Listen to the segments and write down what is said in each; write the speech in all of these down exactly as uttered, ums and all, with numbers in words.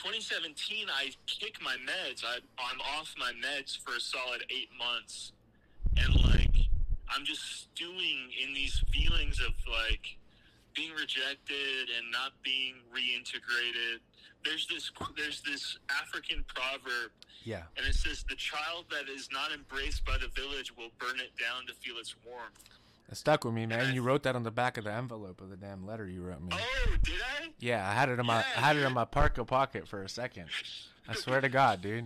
twenty seventeen, I kick my meds. I, I'm off my meds for a solid eight months. And, like, I'm just stewing in these feelings of, like, being rejected and not being reintegrated. There's this there's this African proverb. Yeah. And it says, the child that is not embraced by the village will burn it down to feel its warmth. It stuck with me, man. And you wrote that on the back of the envelope of the damn letter you wrote me. Oh, did I? Yeah, I had it in my Yeah, I had dude. it in my parka pocket for a second. I swear to God, dude.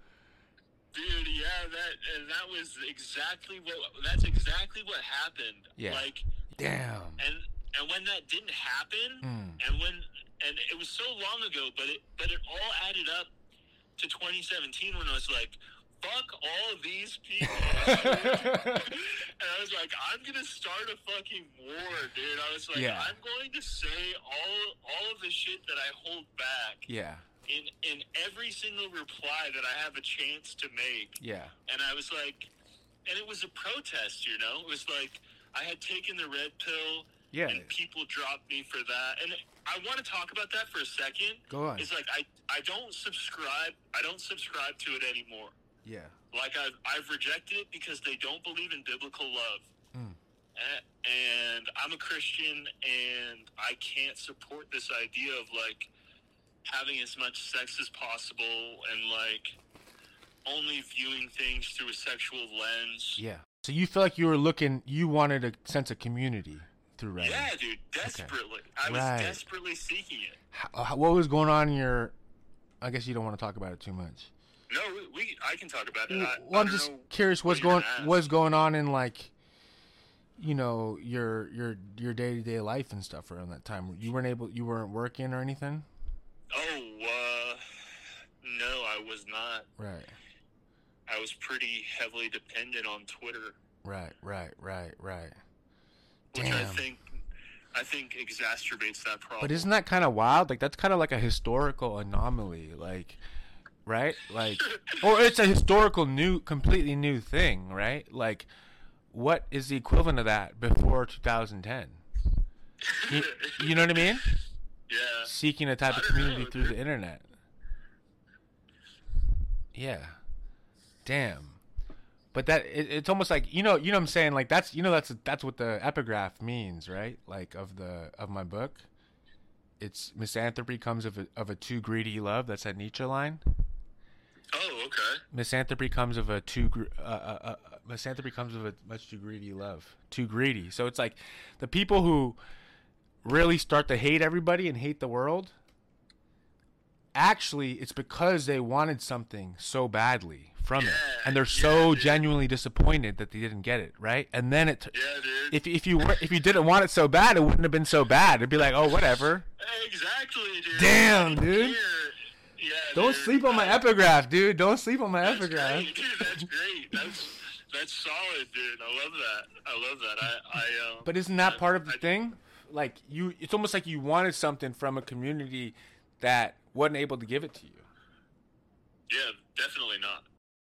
Dude, yeah, that and that was exactly what that's exactly what happened. Yeah. Like, Damn. and and when that didn't happen, Mm. and when and it was so long ago, but it but it all added up to twenty seventeen when I was like, fuck all of these people. And I was like, I'm gonna start a fucking war, dude. I was like, Yeah. I'm going to say all all of the shit that I hold back Yeah. in in every single reply that I have a chance to make. Yeah. And I was like, and it was a protest, you know? It was like, I had taken the red pill, Yeah. and people dropped me for that. And I want to talk about that for a second. Go on. It's like, I, I don't subscribe, I don't subscribe to it anymore. Yeah. Like, I've, I've rejected it because they don't believe in biblical love. Mm. A- And I'm a Christian, and I can't support this idea of, like, having as much sex as possible and, like, only viewing things through a sexual lens. Yeah. So you feel like you were looking, you wanted a sense of community through writing. Yeah, dude, desperately. I was Right. desperately seeking it. How, how- what was going on in your, I guess you don't want to talk about it too much. No, we, we I can talk about it. I, Well, I I'm don't just know curious what's what you're going gonna ask. what's going on in, like, you know, your your your day to day life and stuff around that time. You weren't able, you weren't working or anything. Oh, uh, no, I was not. Right. I was pretty heavily dependent on Twitter, Right. Right. Right. Right. which I Damn. think I think exacerbates that problem. But isn't that kind of wild? Like, that's kind of like a historical anomaly, like, right? Like, or it's a historical new, completely new thing, right? Like, what is the equivalent of that before two thousand ten? You, you know what I mean? Yeah. Seeking a type I of don't community know, through dude. the internet. Yeah. Damn. But that it, it's almost like, you know, you know what I'm saying, like, that's, you know, that's that's what the epigraph means, right? Like, of the of my book. It's misanthropy comes of a, of a too greedy love. That's that Nietzsche line. Oh, okay. Misanthropy comes of a too gr- uh, uh, uh, misanthropy comes of a much too greedy love. Too greedy. So it's like the people who really start to hate everybody and hate the world, actually it's because they wanted something so badly from it, Yeah, and they're yeah, so dude. genuinely disappointed that they didn't get it, right? And then it Yeah, dude. if if you were, if you didn't want it so bad, it wouldn't have been so bad. It'd be like, oh, whatever. Exactly, dude. Damn, I dude. hear- Yeah, Don't dude. sleep on my I- epigraph, dude. Don't sleep on my That's epigraph. great, dude. That's great. That's that's solid, dude. I love that. I love that. I, I um. But isn't that I- part of the I- thing? Like, you, it's almost like you wanted something from a community that wasn't able to give it to you. Yeah, definitely not.